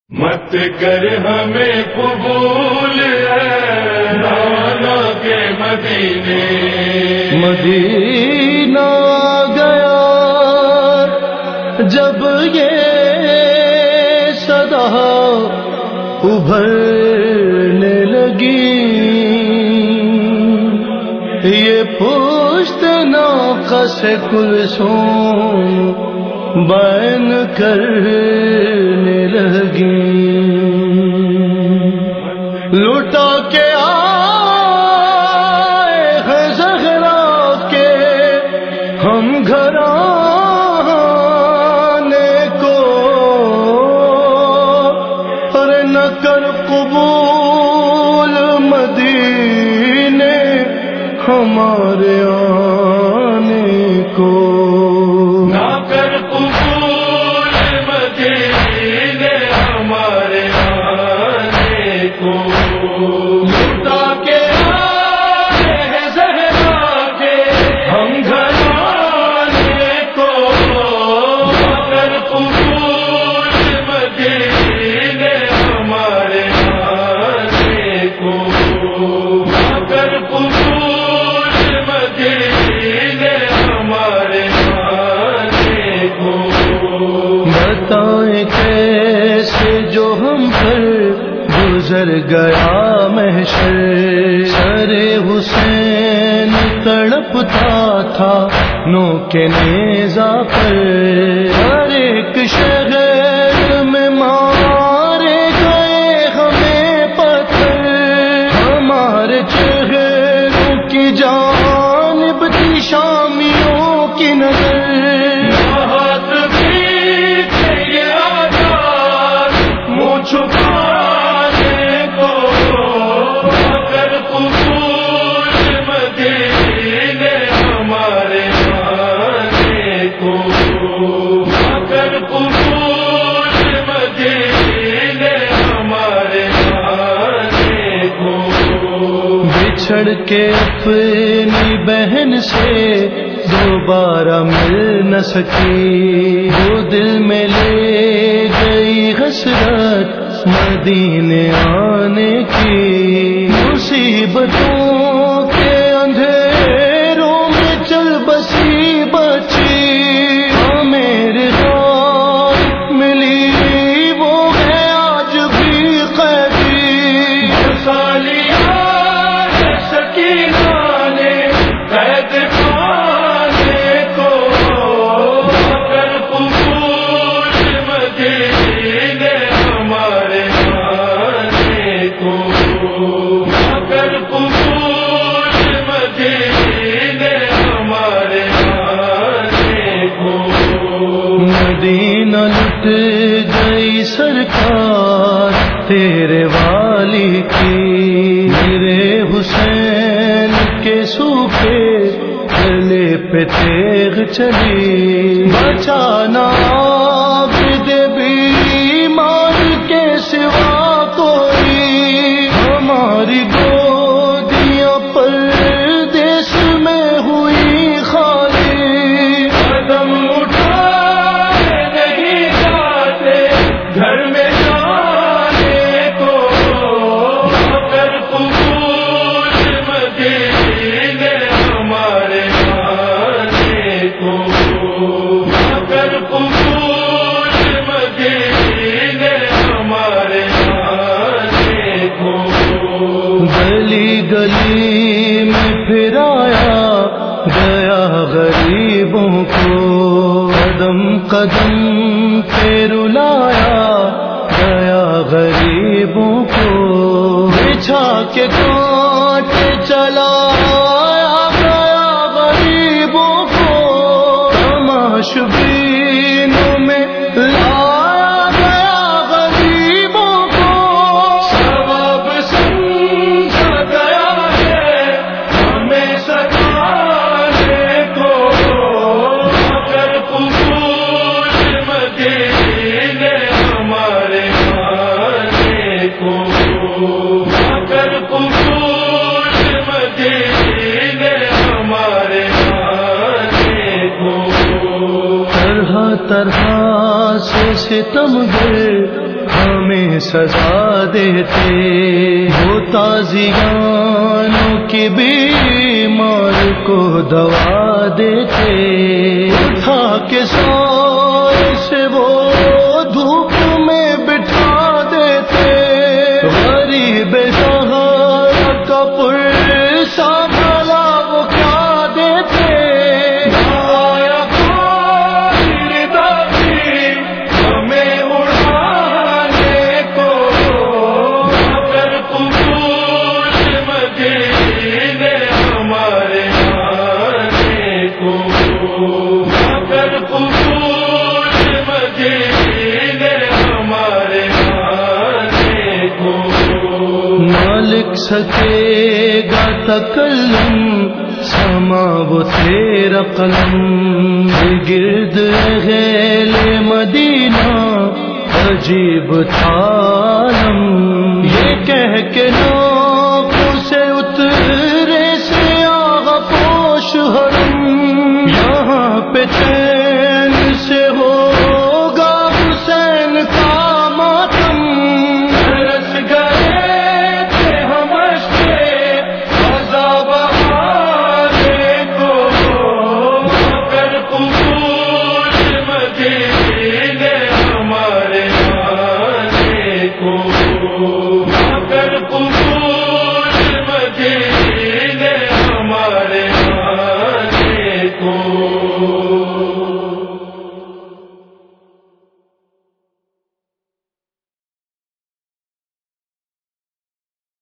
مت کر ہمیں قبول ہے نانا کے مدینے، مدینہ گیا جب یہ صدا ابھرنے لگی، یہ پشت ناقہ سے کلثوم بین کرنے لگی، لٹا کے آئے ہیں زہرا کے ہم گھرانے کو، اور نہ کر قبول مدینے ہمارے آنے کو، نہ کر قبول مدینے ہمارے آنے کو، لٹا کے آئے ہیں زہرا کے ہم گھرانے کو، نہ کر قبول مدینے ہمارے آنے کو، نہ کر قبول مدینے ہمارے آنے کو۔ بتائیں کیسے جو ہم پر گزر گیا محشر، سر حسین تڑپتا تھا نوک نیزہ پر، ہر ایک شہر میں مارے گئے ہمیں پتھر، ہمارے چہروں کی جانب تھی شامیوں کی نظر، ہاتھ بھی تھے آزاد منہ چھپانے کو، نہ کر قبول مدینے ہمارے آنے کو، نہ کر قبول مدینے ہمارے آنے کو۔ بچھڑ کے اپنی بہن سے دوبارہ مل نہ سکی، وہ دل میں لے گئی حسرت مدینے آنے کی، مصیبتوں کے اندھیروں میں چل بسی بچی، میرے ہاتھ ملی وہ ہے آج بھی قیدی، سالیان سکینہ نے قید خانے کو، نہ کر قبول مدینے ہمارے آنے کو، نہ کر قبول مدینے ہمارے آنے کو۔ مدینہ لٹ گئی سرکار تیرے والی کی، میرے حسین کے سوکھے گلے پہ تیغ چلی، بچانا عابد بیمار کے سوا کوئی، ہماری گودیاں پردیس میں ہوئی خالی، قدم اٹھائے نہیں جاتے گھر میں جانے کو، نہ کر قبول مدینے ہمارے آنے کو، نہ کر قبول مدینے ہمارے آنے کو۔ گلی گلی میں پھرایا گیا غریبوں کو، قدم قدم پہ رلایا گیا غریبوں کو، بچھا کے کاٹ چلایا گیا غریبوں کو، تماشبینوں میں لایا گیا غریبوں کو، ثواب سمجھا گیا ہے ہمیں ستانے کو، نہ کر قبول مدینے ہمارے آنے کو، نہ کر قبول مدینے ہمارے آنے کو۔ طرح طرح سے ستم گر ہمیں سزا دیتے، وہ تازیانوں کی بیمار کو دوا دیتے، اٹھا کے سائے سے وہ دھوپ میں بٹھا دیتے، غریب سہارا کا پرسا بھلا وہ کیا دیتے۔ آیا کوئی دادی ہمیں اڑانے کو، مگر قبول مدینے ہمارے آنے کو، مگر قبول مدینے ہمارے آنے کو۔ نہ لکھ سکے گا تکلم سما وہ تیرا قلم، گرد غیل مدینہ عجیب تھا عالم، یہ کہہ کے ناقوں سے اترے سے آغا پوش حرم، یہاں پہ چین سے ہوگا حسین کا ماتم۔ رس گئے تھے ہم اشکے عذاب آنے کو، مگر قبول مدینے